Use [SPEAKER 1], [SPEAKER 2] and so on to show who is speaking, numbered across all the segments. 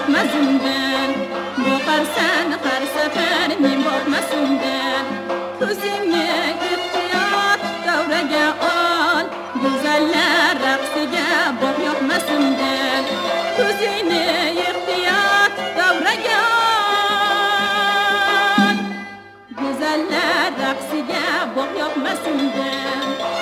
[SPEAKER 1] bakmasından, boqarsan har safar men boqmasundan. Ko'zingni ehtiyot davraga ol, go'zallar raqsiga boq yoqmasundan. Ko'zingni ehtiyot davraga ol, go'zallar raqsiga boq yoqmasundan.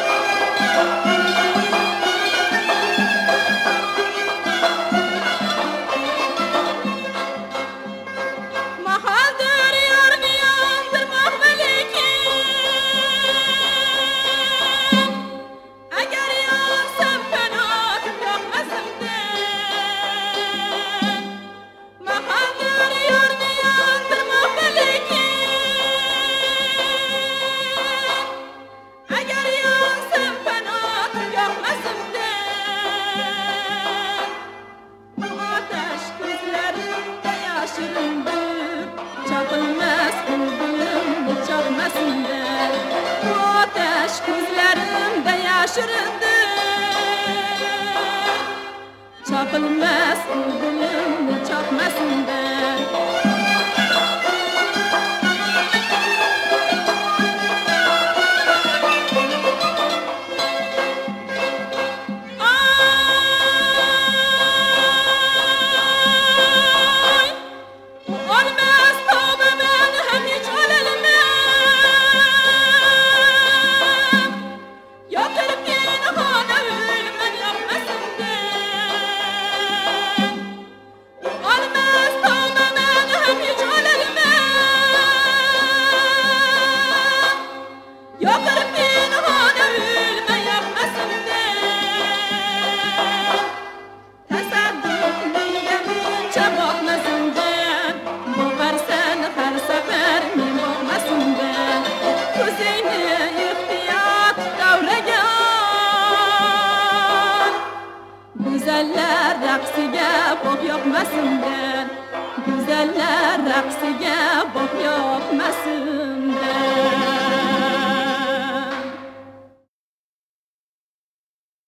[SPEAKER 1] Çapılmaz bülbülüm çalmasındır, bu ateş gözlerimde yaşarındır. Çapılmaz bülbülüm çalmasındır. Güzeller raqsiga boq yoqmasundan, güzeller raqsiga boq yoqmasundan.